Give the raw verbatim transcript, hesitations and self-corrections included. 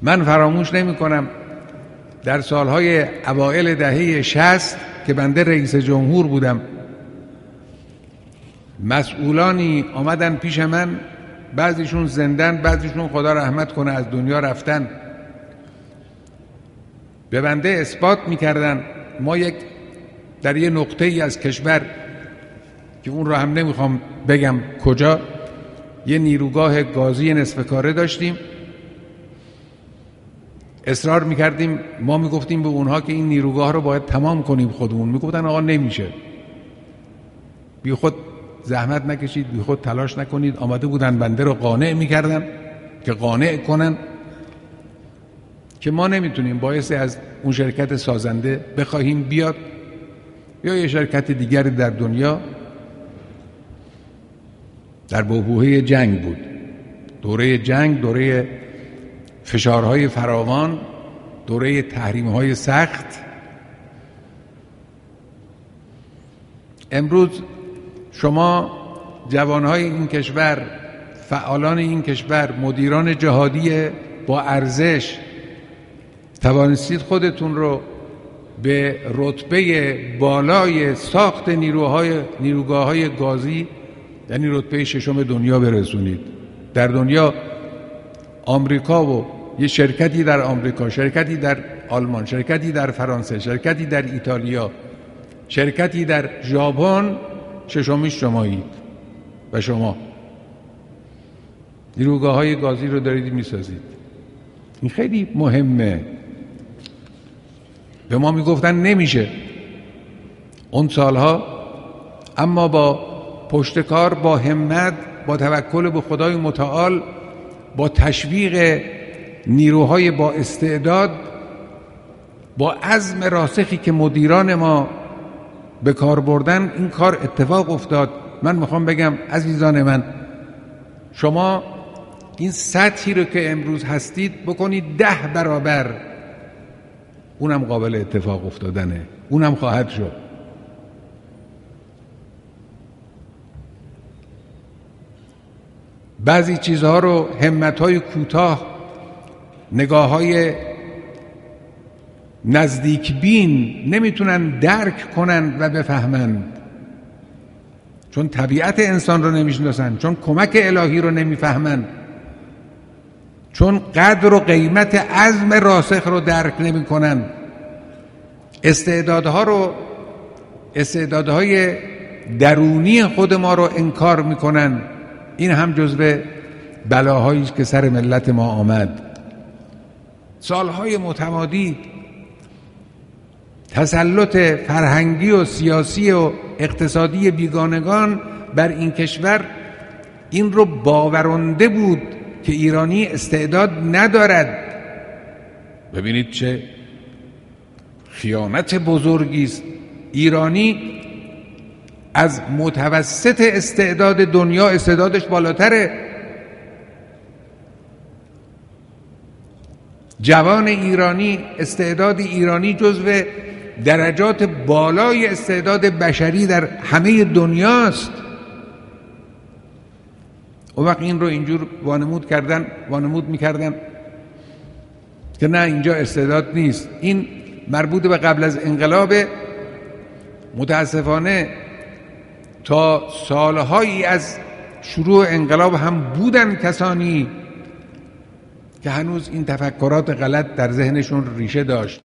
من فراموش نمی کنم در سالهای اوائل دهه شصت که بنده رئیس جمهور بودم، مسئولانی آمدن پیش من، بعضیشون زندن، بعضیشون خدا رحمت کنه از دنیا رفتن، به بنده اثبات میکردن ما یک در یه نقطه ای از کشور که اون رو هم نمیخوام بگم کجا، یه نیروگاه گازی نصف کاره داشتیم. اصرار میکردیم، ما میگفتیم به اونها که این نیروگاه رو باید تمام کنیم خودمون، میگفتن آقا نمیشه، بی خود زحمت نکشید، بی خود تلاش نکنید. آمده بودن بنده رو قانع میکردن که قانع کنن که ما نمیتونیم باعث از اون شرکت سازنده بخواهیم بیاد یا یه شرکت دیگری در دنیا. در بحبوحه جنگ بود، دوره جنگ، دوره فشارهای فراوان، دوره تحریم‌های سخت. امروز شما جوانهای این کشور، فعالان این کشور، مدیران جهادی با ارزش، توانستید خودتون رو به رتبه بالای ساخت نیروهای نیروگاه‌های گازی، یعنی رتبه ششم دنیا برسونید. در دنیا آمریکا و یه شرکتی در آمریکا، شرکتی در آلمان، شرکتی در فرانسه، شرکتی در ایتالیا، شرکتی در ژاپن، ششمیش شمایید و شما نیروگاه‌های گازی رو دارید میسازید. این خیلی مهمه. به ما میگفتن نمیشه اون سالها، اما با پشتکار، با همت، با توکل به خدای متعال، با تشویق نیروهای با استعداد، با عزم راسخی که مدیران ما به کار بردن، این کار اتفاق افتاد. من میخوام بگم عزیزان من، شما این سطحی رو که امروز هستید بکنید ده برابر، اونم قابل اتفاق افتادنه، اونم خواهد شد. بعضی چیزها رو همت‌های کوتاه، نگاه‌های نزدیک بین نمیتونن درک کنن و بفهمن، چون طبیعت انسان رو نمیشناسن، چون کمک الهی رو نمیفهمن، چون قدر و قیمت عزم راسخ رو درک نمیکنن. استعدادها رو، استعدادهای درونی خود ما رو انکار میکنن. این هم جزو بلاهایی است که سر ملت ما آمد. سالهای متمادی تسلط فرهنگی و سیاسی و اقتصادی بیگانگان بر این کشور این رو باورنده بود که ایرانی استعداد ندارد. ببینید چه خیانت بزرگی است. ایرانی از متوسط استعداد دنیا استعدادش بالاتره. جوان ایرانی، استعداد ایرانی جزو درجات بالای استعداد بشری در همه دنیاست. اون وقت این رو اینجور وانمود کردن، وانمود میکردن که نه اینجا استعداد نیست. این مربوط به قبل از انقلاب. متاسفانه تا سالهایی از شروع انقلاب هم بودن کسانی که هنوز این تفکرات غلط در ذهنشون ریشه داشت.